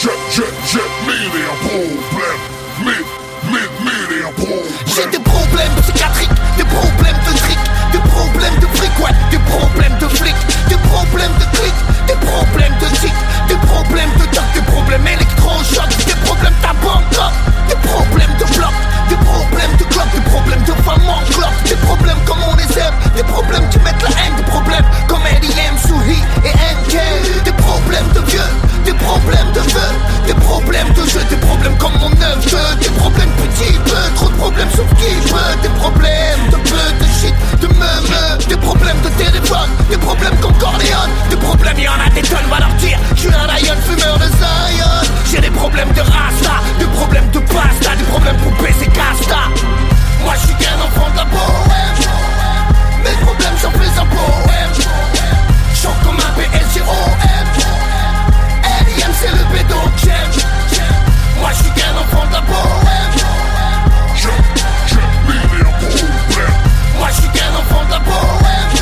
J'ai mille et un problèmes. Mille et un problèmes. J'ai des problèmes psychiatriques, des problèmes de trick, des problèmes de fric, ouais, des problèmes de flic, des problèmes de clic, des problèmes de tic, des problèmes de toc, des problèmes électrochocs, des problèmes tabac, des problèmes de bloc, des problèmes de cloque, des problèmes de femmes en cloque, des problèmes comme on les aime, des problèmes qui mettent la haine, des problèmes comme L.I.M, Souhi et NK, des problèmes de vieux, des problèmes de feu, des problèmes de jeu, des problèmes comme mon 9-2, des problèmes petits peu, trop de problèmes sauf qui peut, des problèmes de peu, de shit, de meumeux, des problèmes de téléphone, des problèmes comme Corleone, des problèmes y'en a des tonnes, va leur dire, je suis un Lion, fumeur de Zion, j'ai des problèmes de rasta, des problèmes de pasta, des problèmes pour baiser casta, moi je suis qu'un enfant de la bohème, mes problèmes j'en fais un poème, chante comme un PSGOM, L.I.M c'est le bédo que j'aime, moi je suis qu'un enfant de la bohème, J'ai mille et un problèmes. moi je suis qu'un enfant de la bohème,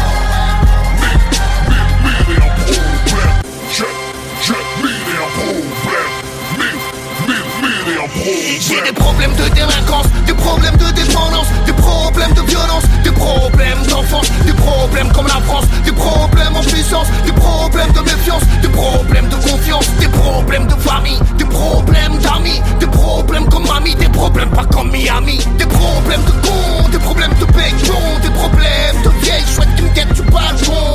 Mille et un problèmes. J'ai mille et un problèmes. Mille et un problèmes. j'ai des problèmes de délinquance, des problèmes de dépendance, des problèmes de violence, des problèmes d'enfance, des problèmes comme la France, des problèmes en puissance, des problèmes de méfiance, des problèmes de confiance, des problèmes de famille, des problèmes d'amis, des problèmes comme mamie, des problèmes pas comme Miami, des problèmes de con, des problèmes de béton, des problèmes de vieilles chouettes qui me guettent du balcon.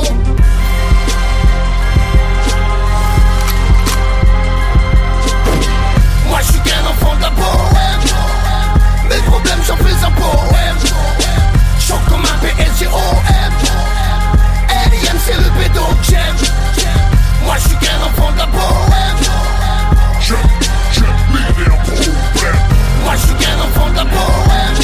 Moi je suis qu'un enfant de la bohème, mes problèmes j'en fais un poème, chante comme un PSGOM, L.I.M c'est le bédo que j'aime, moi je suis qu'un enfant de la bohème, J'ai mille et un problèmes. moi je suis qu'un enfant de la bohème,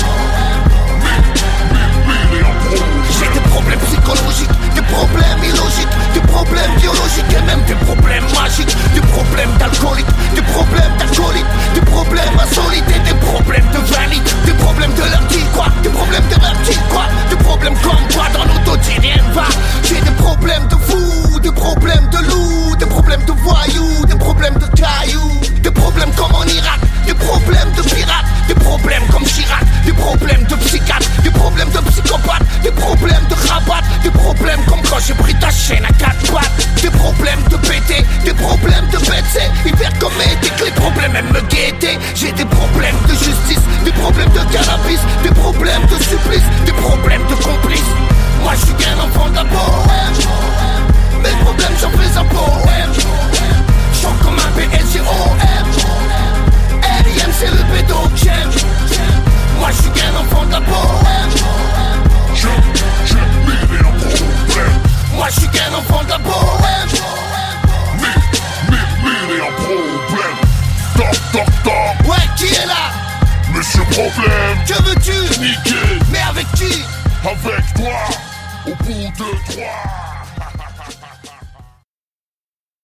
Mille et un problèmes. j'ai des problèmes psychologiques, des problèmes illogiques, des problèmes biologiques et même des problèmes magiques, des problèmes d'alcoolique, des problèmes d'acolyte, des problèmes insolites et des problèmes de valide, des problèmes de leur dit quoi, des problèmes de leur dit quoi, des problèmes comme quoi dans nos dos rien ne va, j'ai des problèmes de fous, des problèmes de loups, des problèmes de voyous, des problèmes de cailloux, des problèmes comme en Irak, des problèmes de pirates, des problèmes comme Chirac, des problèmes de psychiatres, des problèmes de psychopathes, des problèmes de rabat, des problèmes comme quand j'ai pris ta chaîne à 4 pattes, des problèmes de péter, des problèmes de bêter, hiver comme été, que les problèmes aiment me guetter, j'ai des problèmes de justice, des problèmes de cannabis, des problèmes de supplice, des problèmes de complices, moi je suis qu'un enfant de la bohème, mes problèmes j'en fais un poème, chante comme un PSGOM, L.I.M c'est le bédo que j'aime, moi je suis qu'un enfant de la bohème, J'ai mille et un problèmes. moi je suis qu'un enfant de la bohème, Mille et un problèmes. Toc. ouais qui est là, Monsieur Problème. que veux-tu, Niqué mais avec qui, avec toi. Au bout de 3.